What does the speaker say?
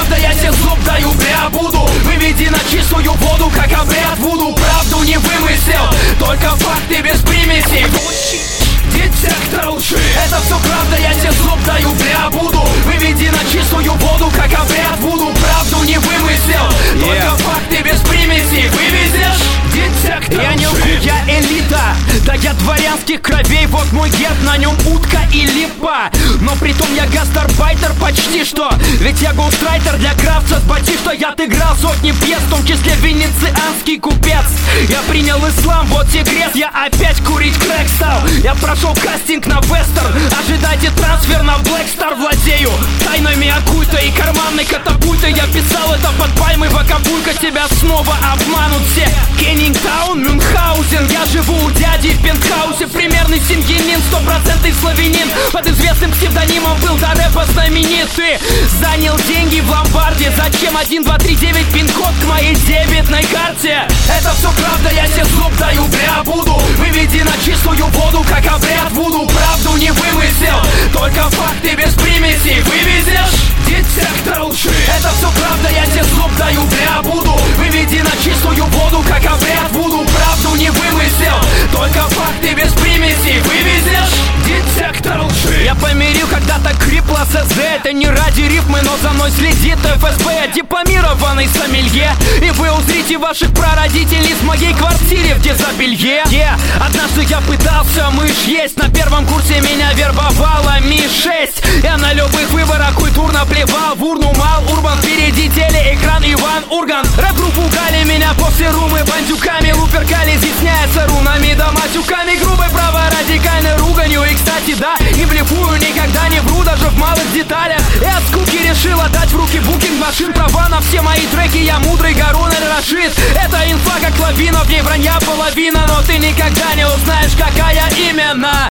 правда, я себе зуб даю, бля, буду. Выведи на чистую воду, как обряд Вуду. Правду не вымысел, только факты без примесей. Детектор лжи. Это все правда, я себе зуб даю, бля, буду. Выведи на чистую воду, как обряд Вуду. Правду не вымысел, только факты без примесей. Вывезешь? Детектор я не лгу, я элита. Да я дворянских кровей, вот мой герб, на нем утка и липа. Но притом я гастарбайтер почти что. Ведь я гоустрайтер для кравца с батишто. Я отыграл сотни пьес, в том числе венецианский купец. Я принял ислам, вот тигрец. Я опять курить крэк стал. Я прошел кастинг на вестерн. Ожидайте трансфер на Blackstar. Владею тайнами оккульта и карманной катапультой. Я писал это под пальмой в Акапулько. Тебя снова обманут все. Кеннингтаун, Мюнхгаузен. Я живу у дяди в пентхаусе. Примерный семьянин, 100% славянин. Под известным псевдонимом был до рэпа знаменитый. Занял деньги в ломбарде. Зачем 1, 2, 3, 9 пин-код к моей дебетной карте? Это все правда, я себе зуб даю, бля, буду. Выведи на чистую воду, как обряд Вуду. Правду не вымысел, только факты без примесей. Вывезешь? Детектор лжи. Это все правда, я себе зуб даю, бля, буду. Выведи на чистую воду, как обряд Вуду. Правду не вымысел, только факты без примесей. Вывезешь? Детектор лжи. Я помирил когда-то крипло СЗ. Это не ради рифмы, но за мной следит ФСБ. Я дипломированный сомелье. И вы узрите ваших прародительниц в моей квартире в дезобелье. Однажды я пытался мышь есть. На первом курсе меня вербовала Ми-6. Я на любых выборах культурно плевал. В урну мал, Урбан, впереди телеэкран, Иван Ургант. Рэп-группу гали меня после румы бандюками. Луперкали, изъясняется рунами да матюками. Грубой праворадикальной руганью. И кстати, да, не блефую, никогда не вру, даже в малых деталях. И от скуки решил отдать в руки букинг машин. Права на все мои треки, я мудрый Гарун Аль-Рашид. Это инфа как лавина, в ней вранья половина. Но ты никогда не узнаешь, какая именно.